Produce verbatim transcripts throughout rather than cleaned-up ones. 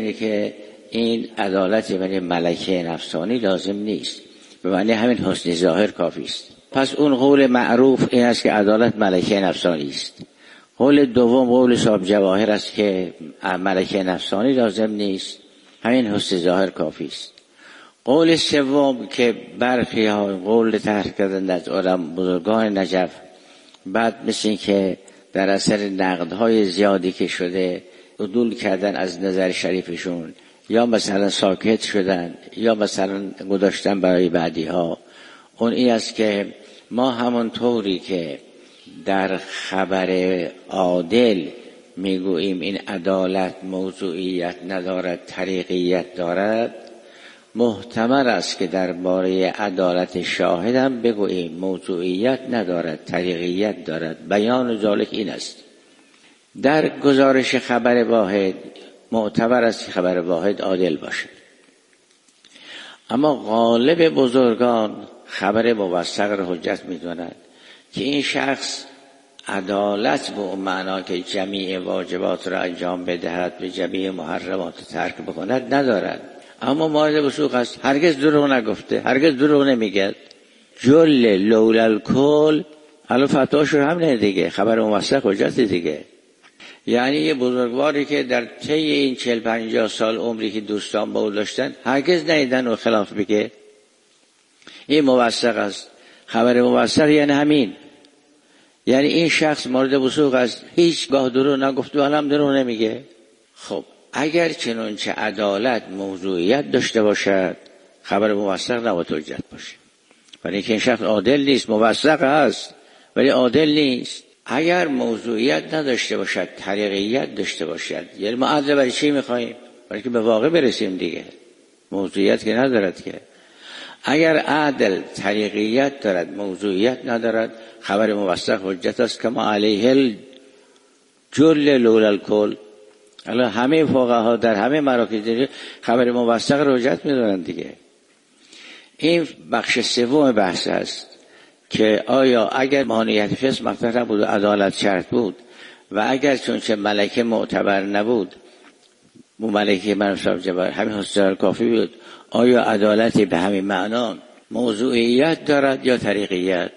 اینه که این عدالت یعنی ملکه نفسانی لازم نیست، به معنی همین حسن ظاهر کافی است. پس اون قول معروف این است که عدالت ملکه نفسانی است. قول دوم قول صاحب جواهر است که ملکه نفسانی لازم نیست، همین حسن ظاهر کافی است. قول سوم که برخی ها قول طرح کردند از علما بزرگان نجف، بعد مثل این که در اثر نقدهای زیادی که شده عدول کردن از نظر شریفشون، یا مثلا ساکت شدن یا مثلا گذاشتن برای بعدی ها. اون این است که ما همون طوری که در خبر عادل میگوییم این عدالت موضوعیت ندارد طریقیت دارد، محتمل است که درباره عدالت شاهد هم بگوییم موضوعیت ندارد طریقیت دارد. بیان ذلک این است: در گزارش خبر واحد معتبر است که خبر واحد عادل باشد، اما غالب بزرگان خبر موثق را حجت می‌دانند که این شخص عدالت به اون معنا که جمیع واجبات را انجام بدهد و جمیع محرمات ترک بکند ندارد. اما مورد وثوق است، هرگز دروغ نگفته، هرگز دروغ نمیگه. جل لولا الکل الان فتواش رو هم نه دیگه، خبر موثق حجت دیگه. یعنی یه بزرگواری که در طی این چهل پنجاه سال عمری که دوستان با او داشتن هرگز ندیدن و خلاف بگه، این موثق است. خبر موثق یعنی همین، یعنی این شخص مورد وثوق است، هیچ گاه دروغ نگفته و هم دروغ نمیگه. خب اگر چنانچه عدالت موضوعیت داشته باشد خبر موثق نباید حجت باشه، ولی که این شخص عادل نیست، موثق هست ولی عادل نیست. اگر موضوعیت نداشته باشد طریقیت داشته باشد، یعنی ما عدل برای چی میخواییم؟ برای که به واقع برسیم دیگه، موضوعیت که ندارد که. اگر عدل طریقیت دارد موضوعیت ندارد خبر موثق حجت است که ما علیه الجل لولا الکل. الان همه فقها در همه مراکز خبر موثق رو حجت میدونن دیگه. این بخش سوم بحث است که آیا اگر مانعیت فسق مطرح نبود و عدالت شرط بود و اگر چون چه ملکه معتبر نبود، مو ملکه منصب جبر همین حسن کافی بود، آیا عدالتی به همین معنا موضوعیت دارد یا طریقیت؟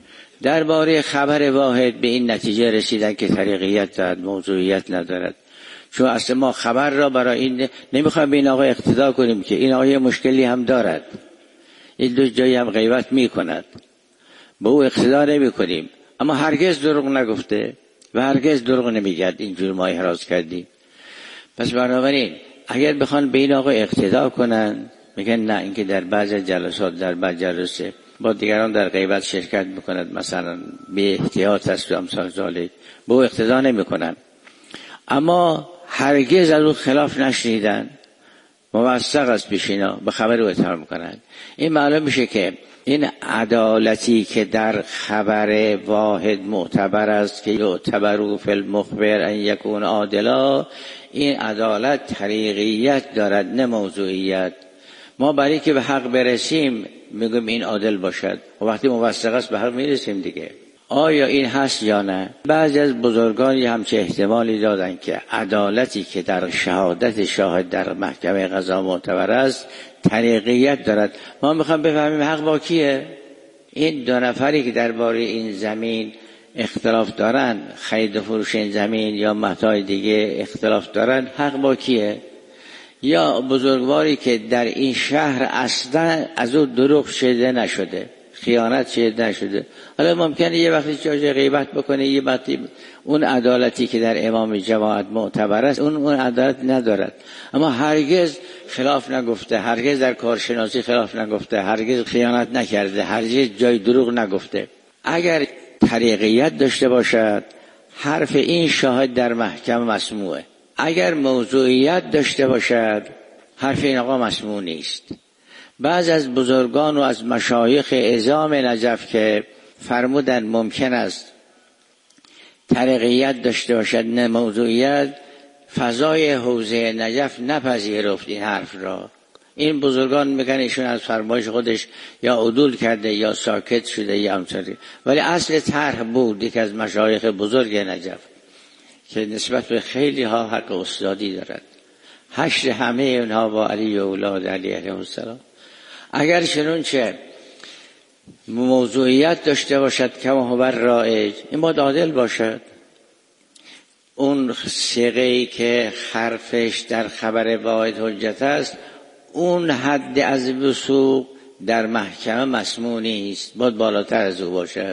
درباره خبر واحد به این نتیجه رسیدن که طریقیت دارد موضوعیت ندارد، چون اصلا ما خبر را برای این نمیخوایم به این آقا اقتدا کنیم که این آقا مشکلی هم دارد، این دو جایی هم غیبت میکند، به او اقتدا نمی کنیم، اما هرگز دروغ نگفته و هرگز دروغ نمیگد، اینجور ما احراز کردیم. پس بنابراین اگر بخوان به این آقا اقتدا کنن میگن نه، اینکه در بعض جلسات در بعض جلسه با دیگران در غیبت شرکت میکند مثلا به احتیاط است و امثال ذالک، به او اقتدا نمی کنن، اما هرگز از او خلاف نشنیدن، موثق است پیش اینا، به خبر او اعتبار میکنن. این معلوم میشه که این عدالتی که در خبر واحد معتبر است که یعتبر فی المخبر ان یکون عادلا، این عدالت طریقیت دارد نه موضوعیت. ما برای که به حق برسیم میگم این عادل باشد و وقتی موثق است به حق میرسیم دیگه. آیا این هست یا نه؟ بعضی از بزرگانی همچه احتمالی دادن که عدالتی که در شهادت شاهد در محکمه قضا معتبر است طریقیت دارد. ما میخوام بفهمیم حق با کیه؟ این دو نفری که درباره این زمین اختلاف دارن، خرید و فروش این زمین یا متاع دیگه اختلاف دارن، حق با کیه؟ یا بزرگواری که در این شهر اصلا از او دروغ شده نشده، خیانت شده نشده، حالا ممکنه یه وقتی جای غیبت بکنه، یه وقتی اون عدالتی که در امام جماعت معتبر است اون اون عدالت ندارد، اما هرگز خلاف نگفته، هرگز در کارشناسی خلاف نگفته، هرگز خیانت نکرده، هرگز جای دروغ نگفته. اگر طریقیت داشته باشد حرف این شاهد در محکمه مسموعه، اگر موضوعیت داشته باشد حرف این آقا مسموع نیست. بعض از بزرگان و از مشایخ عظام نجف که فرمودن ممکن است طریقیت داشته باشد نه موضوعیت، فضای حوزه نجف نپذیرفت این حرف را. این بزرگان میگن ایشون از فرمایش خودش یا عدول کرده یا ساکت شده یا همچنین، ولی اصل طرح بود یک از مشایخ بزرگ نجف که نسبت به خیلی ها حق استادی دارد، حشر همه اونها با علی و اولاد علی علیه السلام. اگر چنانچه موضوعیت داشته باشد که هو رایج، این باید عادل باشد. اون صیغه‌ای که حرفش در خبر واحد حجت است، اون حد از وثوق در محکمه مسموع نیست، باید بالاتر از او باشد.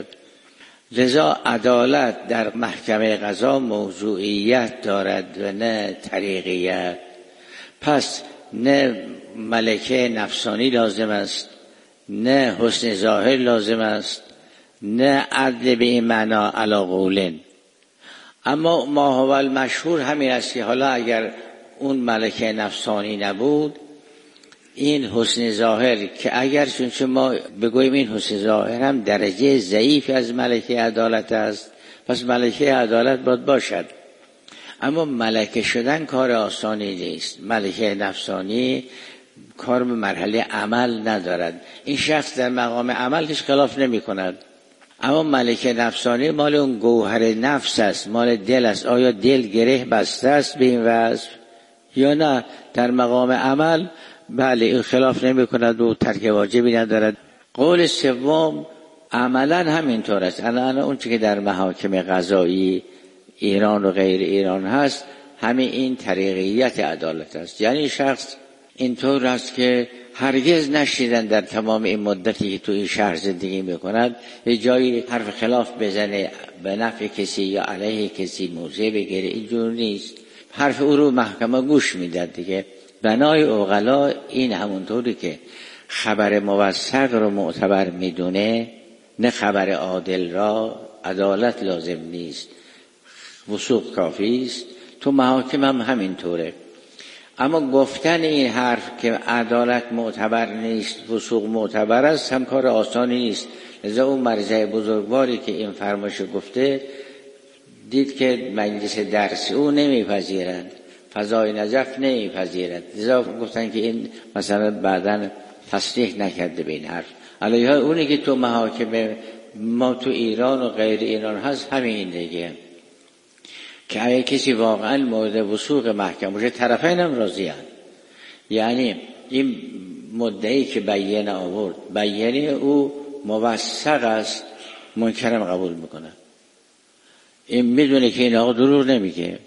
لذا عدالت در محکمه قضا موضوعیت دارد و نه طریقیت. پس نه ملکه نفسانی لازم است، نه حسن ظاهر لازم است، نه عدل به این معنا علی قولن. اما ما هو المشهور همین است که حالا اگر اون ملکه نفسانی نبود، این حسن ظاهر که اگر چون ما بگوییم این حسن ظاهر هم درجه ضعیف از ملکه عدالت است، پس ملکه عدالت باید باشد. اما ملکه شدن کار آسانی نیست. ملکه نفسانی کار به مرحله عمل ندارد. این شخص در مقام عمل هیچ خلاف نمی کند. اما ملکه نفسانی مال اون گوهر نفس است، مال دل است. آیا دل گره بسته است به این وصف یا نه؟ در مقام عمل بله این خلاف نمی کند و ترک واجبی ندارد. قول سوم عملا همینطور است. الان اون چیزی که در محاکم قضایی ایران و غیر ایران هست، همین این طریقیت عدالت است. یعنی شخص اینطور است که هرگز نشیدن در تمام این مدتی که تو این شهر زندگی میکند یه جایی حرف خلاف بزنه به نفع کسی یا علیه کسی موضع بگیره. اینجور نیست. حرف او رو محکمه گوش میداد دیگه. بنای عقلا این همونطوری که خبر موثق رو معتبر میدونه، نه خبر عادل را. عدالت لازم نیست، وثوق کافی است. تو محاکم هم همینطوره. اما گفتن این حرف که عدالت معتبر نیست، وثوق معتبر است، هم کار آسانی نیست. لذا اون مرجع بزرگواری که این فرمایش گفته دید که مجلس درسی او نمیپذیرند، فضای نجف نمیپذیرد. لذا گفتن که این مثلا بعداً تصریح نکرده به این حرف. علیه اونی که تو محاکم ما تو ایران و غیر ایران هست همین دیگه، که اگه کسی واقعا مورد وثوق محکم باشه طرفین هم راضی هست. یعنی این مدعی که بیانه آورد، بیانه او موثق است، منکرم قبول میکنه. این میدونه که این آقا دروغ نمیگه.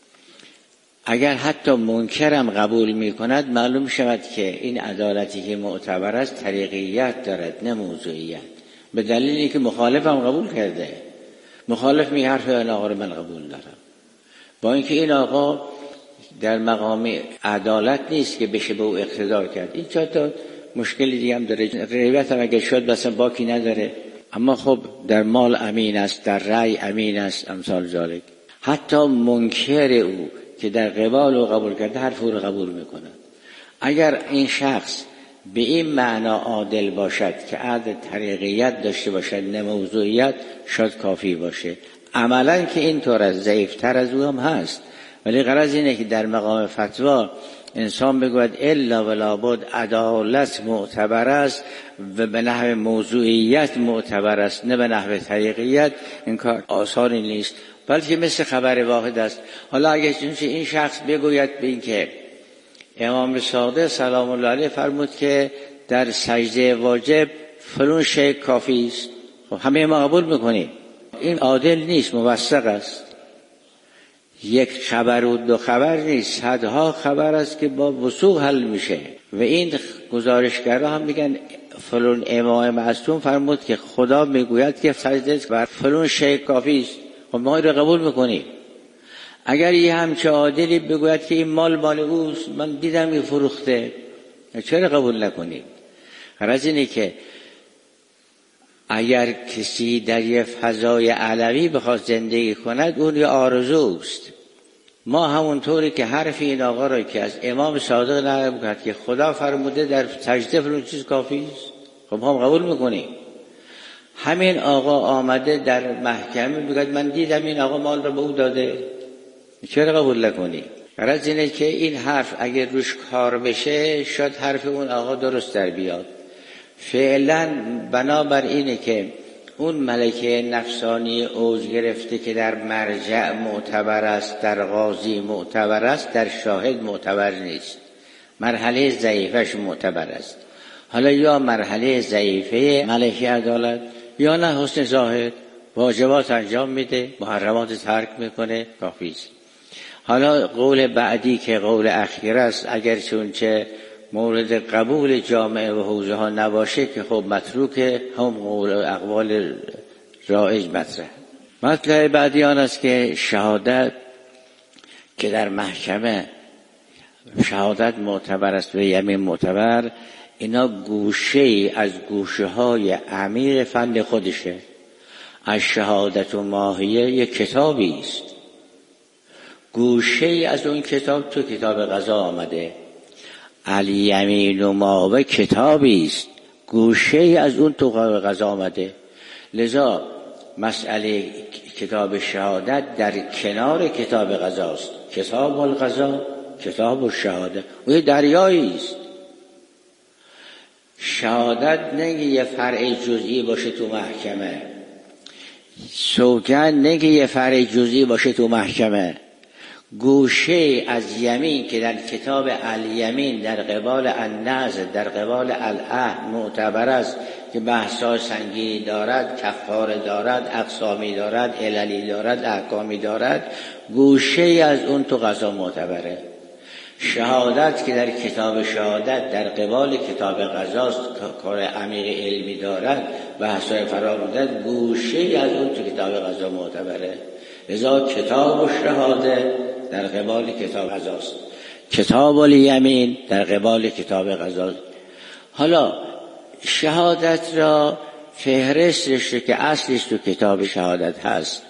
اگر حتی منکرم قبول میکند معلوم شود که این عدالتی که معتبر است طریقیت دارد نه موضوعیت، به دلیلی که مخالفم قبول کرده. مخالف می حرف این آقا رو من قبول دارم، با اینکه این آقا در مقام عدالت نیست که بشه به او اقتدا کرد. این چند تا مشکلی دیگه هم داره. روایت هم اگه شد مثلا باکی نداره، اما خب در مال امین است، در رأی امین است، امثال ذالک. حتی منکر او که در قبال او قبول کرده حرف او رو قبول میکنه. اگر این شخص به این معنا عادل باشد که عدل طریقیت داشته باشد نه موضوعیت، شاید کافی باشه. عملا که اینطور از ضعیفتر از او هم هست، ولی غرض اینه که در مقام فتوا انسان بگوید الا ولا بد عدالت معتبر است و به نحو موضوعیت معتبر است نه به نحو طریقیت. این کار آسانی نیست، بلکه مثل خبر واحد است. حالا اگه این شخص بگوید به این که امام صادق سلام الله علیه فرمود که در سجده واجب فلان شیء کافی است، خب همه ما قبول میکنیم. این عادل نیست، موثق است. یک خبر و دو خبر نیست، صدها خبر است که با وثوق حل میشه. و این گزارشگرها هم میگن فلان امام معصوم فرمود که خدا میگوید که سجده بر فلان شیء کافی است، خب ما رو قبول میکنیم. اگر یه همچه عادلی بگوید که این مال مال اوست، من دیدم این فروخته، چرا قبول نکنیم؟ غرض اینه که اگر کسی در یه فضای علوی بخواد زندگی کند اون یه آرزوست. ما همونطوری که حرف این آقا را که از امام صادق نقل کرد که خدا فرموده در سجده فلان چیز کافی است، خب ما هم قبول میکنیم. همین آقا آمده در محکمه میگه من دیدم این آقا مال را به او داده، چرا قبول نکنی؟ غرض اینه که این حرف اگر روش کار بشه شاید حرف اون آقا درست در بیاد. فعلا بنابر اینه که اون ملکه نفسانی اوج گرفته که در مرجع معتبر است، در قاضی معتبر است، در شاهد معتبر نیست. مرحله ضعیفش معتبر است. حالا یا مرحله ضعیفه ملکه عدالت یا نه حسن ظاهر، واجبات انجام میده، محرمات ترک میکنه، کافی است. حالا قول بعدی که قول اخیر است، اگر چونچه مورد قبول جامعه و حوزه ها نباشه که خب متروکه، هم قول و اقوال رایج مطرح. مطلب بعدی آن است که شهادت که در محکمه شهادت معتبر است و یمین معتبر، اینا گوشه از گوشه های عمیق فن خودشه. از شهادت و ماهیه یک کتابی است، گوشه از اون کتاب تو کتاب قضا آمده. الیمین و ماوه کتابی است، گوشه از اون تو قضا آمده. لذا مسئله کتاب شهادت در کنار کتاب قضا است. کتاب القضا، کتاب الشهاده، و یه دریایی است. شهادت نگه یه فرع جزئی باشه تو محکمه، سوگند نگه یه فرع جزئی باشه تو محکمه. گوشه از یمین که در کتاب الیمین در قبال النذر، در قبال العهد معتبر است که بحث‌ها سنگینی دارد، کفاره دارد، اقسامی دارد، عللی دارد، احکامی دارد، گوشه از اون تو قضا معتبره. شهادت که در کتاب شهادت در قبال کتاب قضاست، کار عمیق علمی دارد، بحث‌های فراموده، گوشه از اون تو کتاب قضا معتبره. لذا کتاب الشهاده در قبال کتاب قضاست، کتاب الیمین در قبال کتاب قضاست. حالا شهادت را فهرستش که اصلش تو کتاب شهادت هست،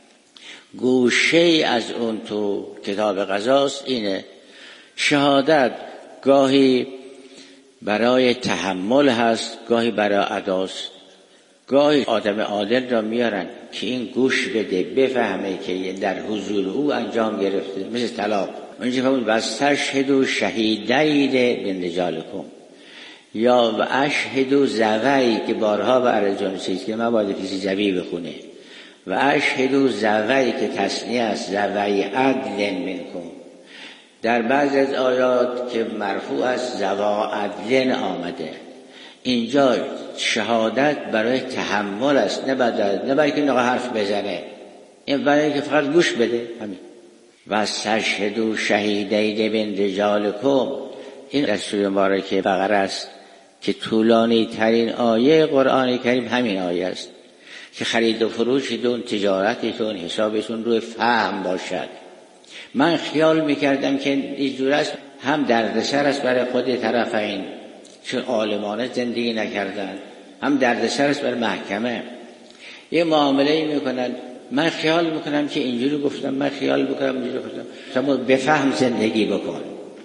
گوشه از اون تو کتاب قضاست. اینه شهادت گاهی برای تحمل هست، گاهی برای اداست. گاهی آدم عادل را میارن که این گوش بده بفهمه که در حضور او انجام گرفته، مثل طلاق. اونجا فرمود واستشهدوا شهیدین من رجالکم، یا و اشهدوا ذوی که بارها به ارجان چیز که من باید کسی ذوی بخونه، و اشهدوا ذوی که تصنیه است، ذوی عدل منکم. در بعض از آیات که مرفوع است ذوا عدل آمده. اینجا شهادت برای تحمل است، نه برای نه برای که نقا حرف بزنه، این برای که فقط گوش بده. همین واستشهدوا شهیدین من رجالکم، این در سوره مبارکه بقره است که طولانی ترین آیه قرآن کریم همین آیه است که خرید و فروشتون، تجارتتون، حسابتون روی فهم باشد. من خیال میکردم که اینجور است، هم دردسر است برای خود طرفین چون عالمانه زندگی نکردن، هم دردسر است برای محکمه. یه معامله میکنن، من خیال میکنم که اینجوری گفتم، من خیال میکنم اینجوری گفتم. شما بفهم زندگی بکن،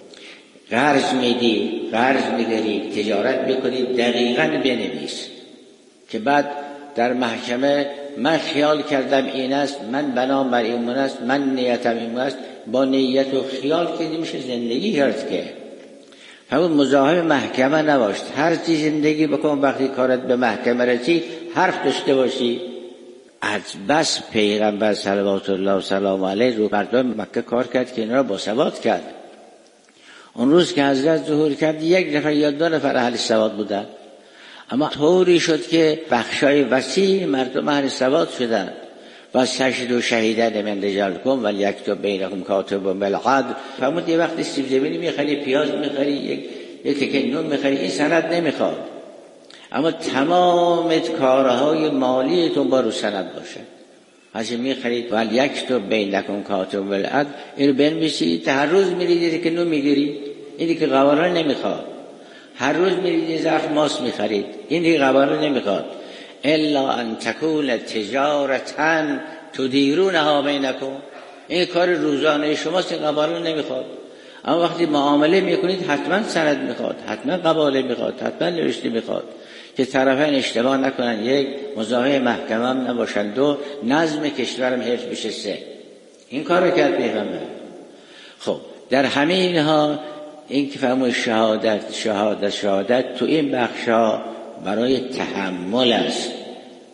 قرض میدی، قرض میداری، تجارت میکنی، دقیقاً بنویس که بعد در محکمه من خیال کردم این است، من بنام بر این است، من نیتم این است. با نیت و خیال که میشه زندگی کرد که همون مزاحم محکمه نباش، هر چی زندگی بکن. وقتی کارت به محکمه رسید حرف داشته باشی. از بس پیغمبر صلوات الله و سلام علیه رو مردم مکه کار کرد که اینا را باسواد کرد. اون روز که حضرت ظهور کرد یک نفر یا دو نفر اهل سواد بودن، اما طوری شد که بخشای وسیع مردم اهل سواد شدن. واستشهدوا شهیدین من رجالکم ولیکتب بینکم کاتب بالعدل. فرمود یه وقت سیب زمینی میخری، پیاز میخری، یک یک تکه نون میخری، این سند نمیخواد، اما تمام کارهای مالیتون با رو سند باشه. هرچی میخرید ولیکتب بینکم کاتب بالعدل، اینو بنویسید. هر روز میرید که نون میگیرید، این دیگه قواره نمیخواد. هر روز میرید زخم ماست میخرید، این دیگه قواره نمیخواد. الا ان تکون تجارتا تدیرونها بینکم، این کار روزانه شماست، این قباله نمیخواد. اما وقتی معامله میکنید حتما سند میخواد، حتما قباله میخواد، حتما نوشته میخواد که طرفین اشتباه نکنن، یک مزاحم محکمه هم نباشن، دو نظم کشورم حفظ بشه، سه این کار رو کرد پیغمبر. خب در همه اینها این که فرمود شهادت شهادت شهادت تو این بخشا برای تحمل است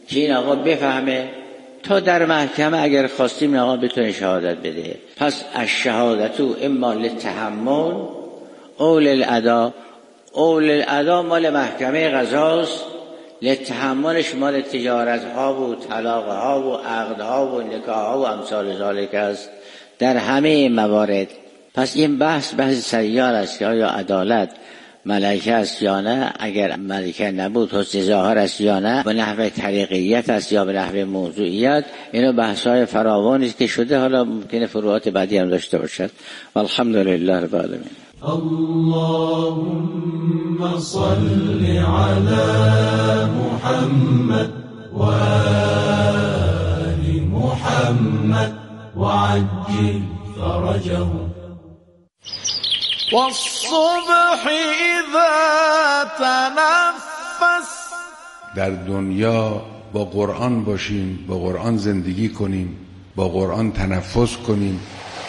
که این آقا بفهمه تا در محکمه اگر خواستیم این آقا بتونه شهادت بده. پس الشهادتو اما للتحمل او للأدا. او للأدا مال محکمه قضاست، للتحملش مال تجارت ها و طلاق ها و عقد ها و نکاح ها و امثال ذالک است در همه موارد. پس این بحث بحث سیار است که آیا عدالت ملکه است یا نه، اگر ملکه نبود حسن ظاهر است یا نه، به نحو طریقیت است یا به نحو موضوعیت. اینو بحث‌های فراوانی است که شده، حالا ممکنه فروعات بعدی هم داشته باشد. والحمدلله رب العالمین. اللهم صل على محمد و آل محمد وعجل فرجهم. والصبح اذا تنفس. در دنیا با قرآن باشیم، با قرآن زندگی کنیم، با قرآن تنفس کنیم.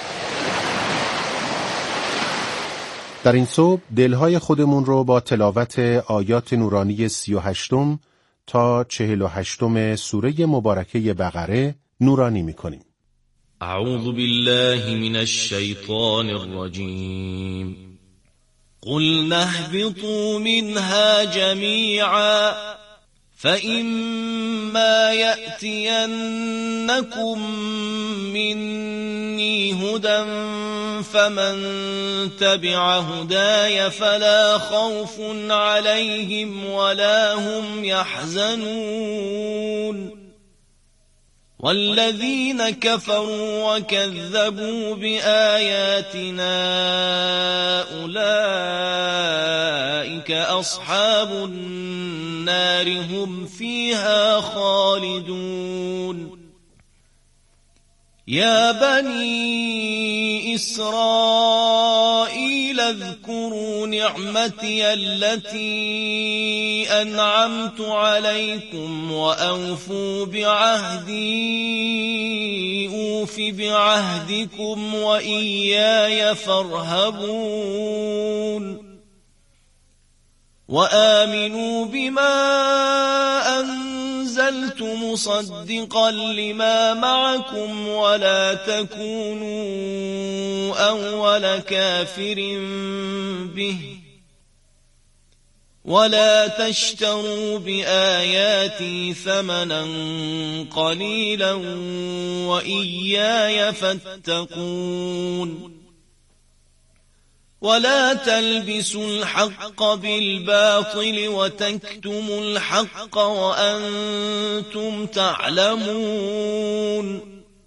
در این صبح دلهای خودمون رو با تلاوت آیات نورانی سی و هشتم تا چهل و هشتم سوره مبارکه بقره نورانی می‌کنیم. اعوذ بالله من الشیطان الرجیم. قل اهبطوا منها جميعا فإما يأتينكم مني هدى فمن تبع هداي فلا خوف عليهم ولا هم يحزنون والذين كفروا وكذبوا بآياتنا أولئك أصحاب النار هم فيها خالدون. يا بني إسرائيل اذكروا نعمتي التي أنعمت عليكم وأوفوا بعهدي أوف بعهدكم وإياي فارهبون. وآمنوا بما أنزلت مصدقا لما معكم ولا تكونوا أول كافر به ولا تشتروا بآياتي ثمنا قليلا وإياي فاتقون. ولا تلبسوا الحق بالباطل وتكتموا الحق وأنتم تعلمون.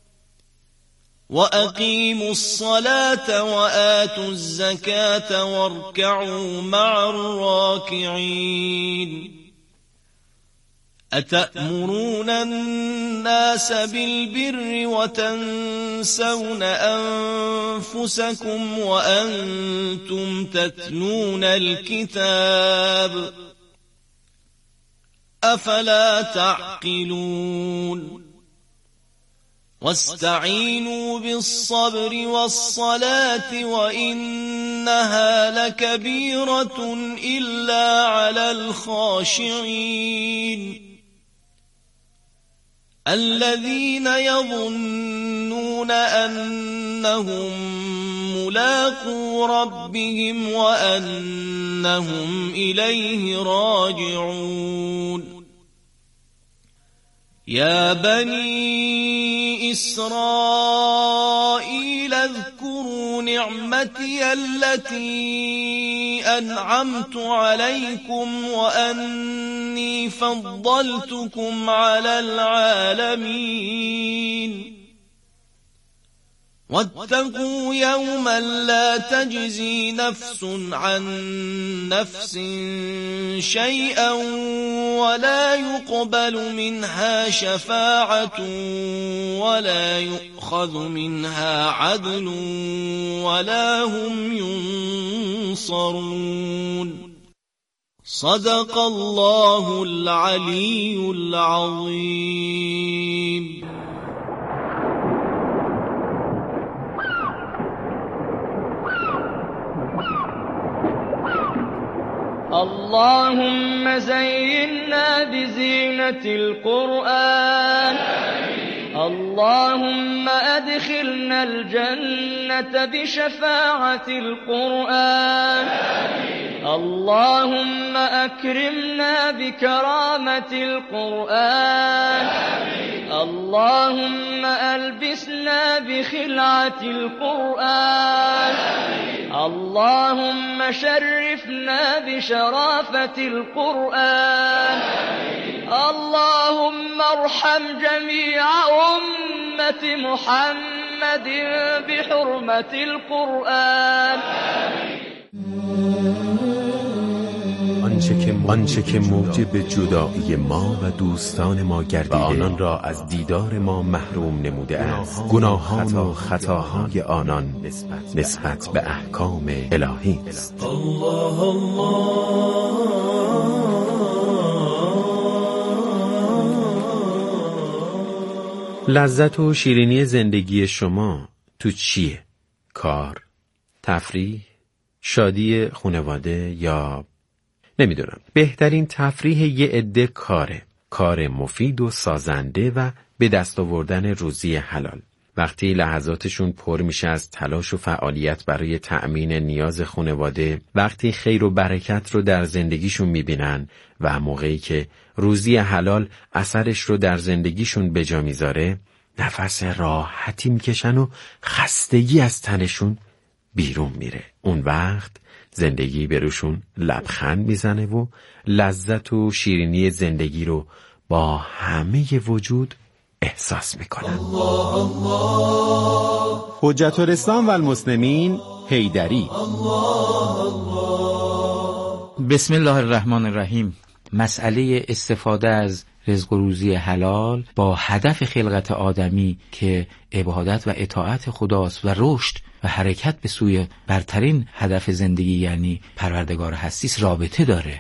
وأقيموا الصلاة وآتوا الزكاة واركعوا مع الراكعين. أتأمرون الناس بالبر وتنسون أنفسكم وأنتم تتلون الكتاب أفلا تعقلون. واستعينوا بالصبر والصلاة وإنها لكبيرة إلا على الخاشعين الذين يظنون أنهم ملاقو ربهم وأنهم إليه راجعون. يا بني إسرائيل اذكروا نعمتي التي أنعمت عليكم وأني فضلتكم على العالمين. واتقوا يوما لا تجزي نفس عن نفس شيئا ولا يقبل منها شفاعة ولا يؤخذ منها عدل ولا هم ينصرون. صدق الله العلي العظيم. اللهم زينا بزينة القرآن. اللهم أدخلنا الجنة بشفاعة القرآن. اللهم أكرمنا بكرامة القرآن. اللهم ألبسنا بخلعة القرآن. اللهم شرفنا بشرافة القرآن. اللهم ارحم جميع أمة محمد بحرمة القرآن. آنچه که موجب جدایی ما و دوستان ما گردیده و آنان را از دیدار ما محروم نموده است، گناهان و خطاهای آنان نسبت به احکام الهی است. الله الله لذت و شیرینی زندگی شما تو چیه؟ کار، تفریح، شادی خانواده یا نمیدونم. بهترین تفریح یه عده کاره. کار مفید و سازنده و به دست آوردن روزی حلال. وقتی لحظاتشون پر میشه از تلاش و فعالیت برای تأمین نیاز خانواده، وقتی خیر و برکت رو در زندگیشون میبینن و موقعی که روزی حلال اثرش رو در زندگیشون به جا میذاره، نفس راحتی میکشن و خستگی از تنشون بیرون میره. اون وقت زندگی به روشون لبخند میزنه و لذت و شیرینی زندگی رو با همه وجود احساس میکنن. الله الله حجت الاسلام و المسلمین حیدری. بسم الله الرحمن الرحیم. مسئله استفاده از رزق و روزی حلال با هدف خلقت آدمی که عبادت و اطاعت خداست و رشد و حرکت به سوی برترین هدف زندگی یعنی پروردگار هستیست رابطه داره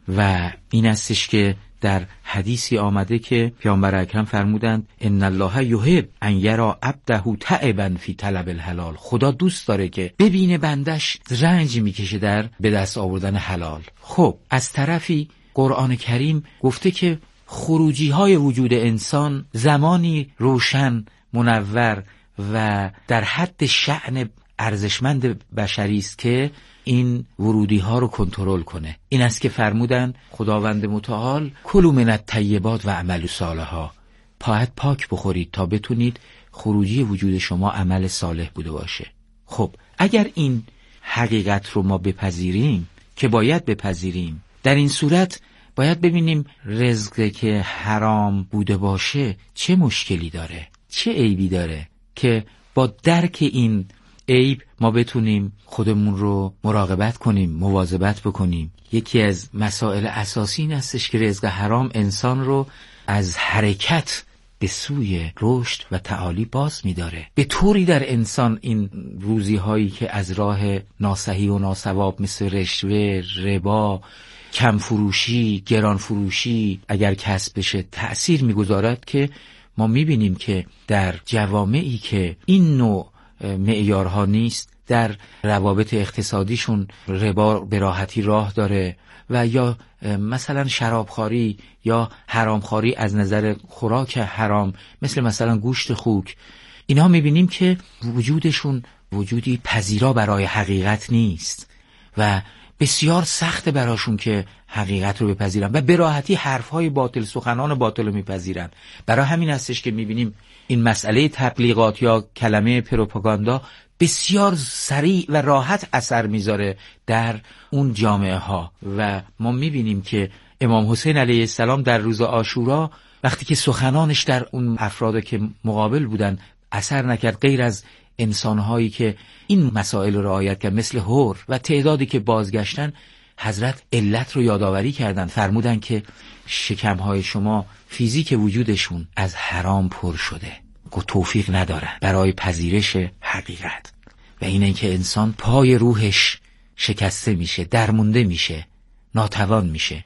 و این استش که در حدیثی آمده که پیامبر اکرم فرمودند ان الله یحب ان یری عبده تعبا فی طلب الحلال. خدا دوست داره که ببینه بندش رنج میکشه در به دست آوردن حلال. خب از طرفی قرآن کریم گفته که خروجی های وجود انسان زمانی روشن، منور و در حد شأن ارزشمند بشری است که این ورودی ها رو کنترل کنه. این است که فرمودن خداوند متعال کلوا من الطیبات و اعملوا صالحا. پاک پاک بخورید تا بتونید خروجی وجود شما عمل صالح بوده باشه. خب اگر این حقیقت رو ما بپذیریم که باید بپذیریم، در این صورت باید ببینیم رزقی که حرام بوده باشه چه مشکلی داره، چه عیبی داره که با درک این عیب ما بتونیم خودمون رو مراقبت کنیم، مواظبت بکنیم. یکی از مسائل اساسی این هستش که رزق حرام انسان رو از حرکت به سوی رشد و تعالی باز می‌داره. به طوری در انسان این روزی هایی که از راه ناصحیح و ناصواب مثل رشوه، ربا، کم فروشی، گران فروشی اگر کسب بشه تأثیر می‌گذارد که ما می‌بینیم که در جوامعی که این نوع معیارها نیست، در روابط اقتصادیشون ربا به راحتی راه داره و یا مثلا شرابخواری یا حرامخواری از نظر خوراک حرام مثل مثلا گوشت خوک، اینا می‌بینیم که وجودشون وجودی پذیرا برای حقیقت نیست و بسیار سخت براشون که حقیقت رو بپذیرن و به راحتی حرفهای باطل، سخنان باطل رو میپذیرن. برای همین هستش که میبینیم این مسئله تبلیغات یا کلمه پروپاگاندا بسیار سریع و راحت اثر میذاره در اون جامعه ها و ما میبینیم که امام حسین علیه السلام در روز عاشورا وقتی که سخنانش در اون افراد که مقابل بودن اثر نکرد، غیر از انسانهایی که این مسائل رو رعایت کرد مثل هور و تعدادی که بازگشتن، حضرت علت رو یادآوری کردن، فرمودن که شکمهای شما فیزیک وجودشون از حرام پر شده، توفیق ندارن برای پذیرش حقیقت و اینه که انسان پای روحش شکسته میشه، درمونده میشه، ناتوان میشه.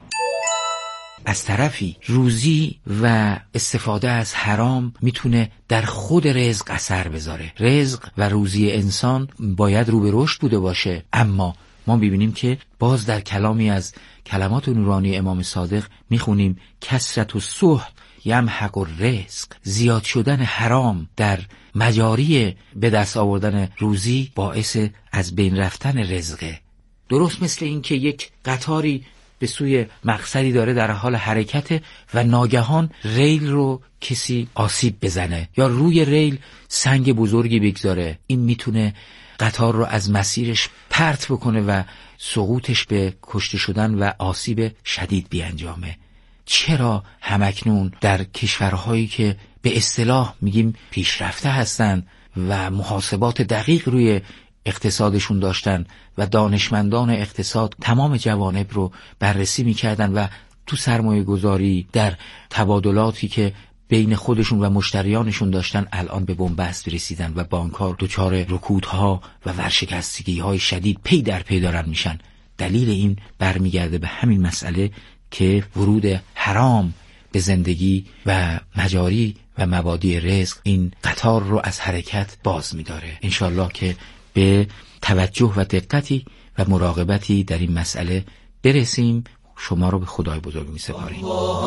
از طرفی روزی و استفاده از حرام میتونه در خود رزق اثر بذاره. رزق و روزی انسان باید رو به رشد بوده باشه، اما ما ببینیم که باز در کلامی از کلمات نورانی امام صادق میخونیم کثرت السحت یمحق الرزق، زیاد شدن حرام در مجاری به دست آوردن روزی باعث از بین رفتن رزقه. درست مثل این که یک قطاری به سوی مقصدی داره در حال حرکت و ناگهان ریل رو کسی آسیب بزنه یا روی ریل سنگ بزرگی بگذاره، این میتونه قطار رو از مسیرش پرت بکنه و سقوطش به کشته شدن و آسیب شدید بیانجامه. چرا همکنون در کشورهایی که به اصطلاح میگیم پیشرفته هستن و محاسبات دقیق روی اقتصادشون داشتن و دانشمندان اقتصاد تمام جوانب رو بررسی میکردن و تو سرمایه گذاری در تبادلاتی که بین خودشون و مشتریانشون داشتن الان به بنبست رسیدن و بانک‌ها دچار رکودها و ورشکستگی‌های شدید پی در پی دارن میشن. دلیل این برمیگرده به همین مسئله که ورود حرام به زندگی و مجاری و مبادی رزق این قطار رو از حرکت باز می‌داره. انشالله که به توجه و دقتی و مراقبتی در این مسئله برسیم. شما رو به خدای بزرگ می سپاریم. الله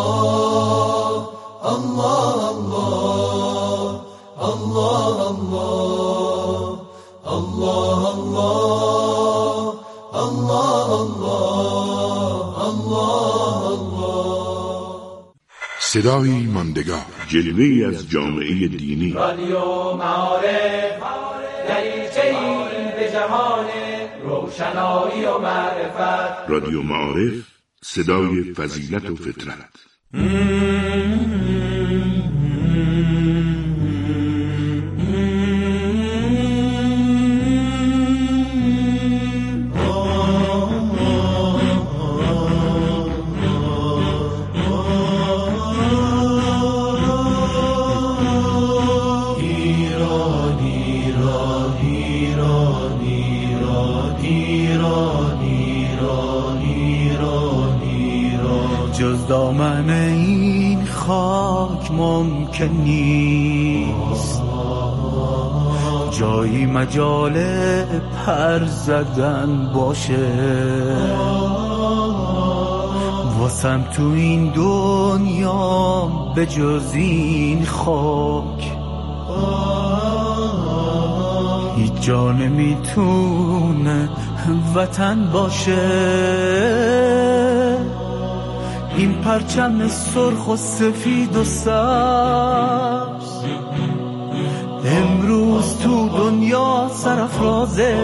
الله الله الله الله الله الله الله. صدایی ماندگار، جلوه‌ای از جامعه دینی. رادیو معارف دریچه‌ای به جهان روشنایی و معرفت. رادیو معارف، صدای فضیلت و فطرت. دامن این خاک ممکن نیست، جایی مجال پر زدن باشه. واسم تو این دنیا به جز این خاک هیچ جا نمیتونه وطن باشه. این پرچم سرخ و سفید و سبز امروز تو دنیا سرافرازه،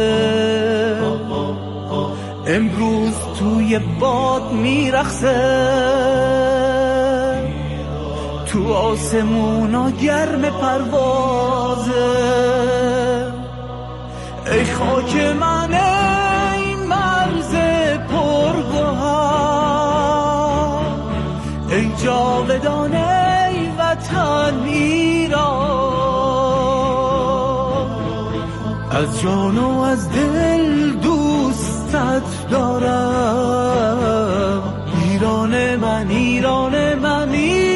امروز توی باد میرخصه، تو آسمونا گرم پروازه. ای خاک من این مرز پرگوهر، ای جاودان ای وطن ایران، از جان و از دل دوستت دارم. ایران من، ایران من، ایران.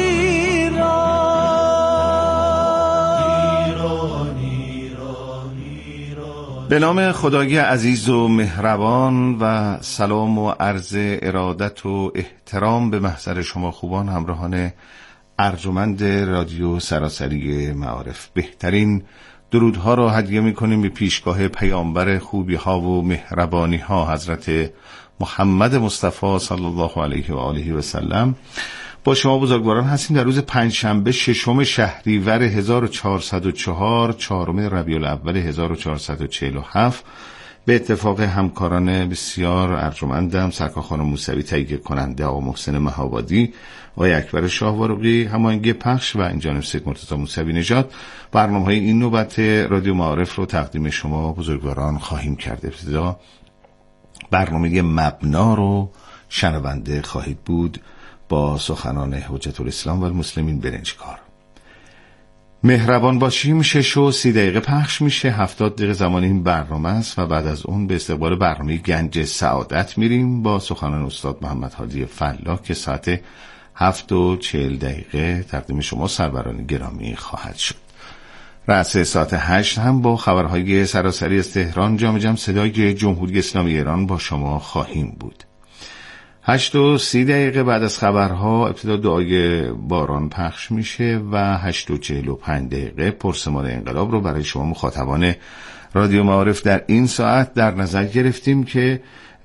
به نام خدای عزیز و مهربان و سلام و عرض ارادت و احترام به محضر شما خوبان همراهان ارجمند رادیو سراسری معارف. بهترین درودها را هدیه می‌کنیم به پیشگاه پیامبر خوبی‌ها و مهربانی‌ها حضرت محمد مصطفی صلی الله علیه و آله و سلم. با شما بزرگواران هستیم در روز پنجشنبه ششم شهریور هزار و چهارصد و چهار، چهارم ربیع الاول هزار و چهارصد و چهل و هفت به اتفاق همکاران بسیار ارجمندم سرکار خانم موسوی تهیه کننده آقا محسن مهابادی و اکبر شاهوارقی هماهنگی پخش و این جانب سید مرتضی موسوی نژاد برنامه‌های این نوبت رادیو معارف رو تقدیم شما بزرگواران خواهیم کرد. ابتدا برنامه مبنا رو شنونده خواهید بود با سخنان حجت الاسلام و المسلمین برنجکار. مهربان باشیم شش و سی دقیقه پخش میشه، هفتاد دقیقه زمان این برنامه است و بعد از اون به استقبال برنامه گنج سعادت میریم با سخنان استاد محمد هادی فلاح که ساعت هفت و چهل دقیقه تقدیم شما سروران گرامی خواهد شد. رأس ساعت هشت هم با خبرهای سراسری از تهران جام جم صدای جمهوری اسلامی ایران با شما خواهیم بود. هشت و سی دقیقه بعد از خبرها ابتدا دعای باران پخش میشه و هشت و چهل و پنج دقیقه پرسمان انقلاب رو برای شما مخاطبان رادیو معارف در این ساعت در نظر گرفتیم که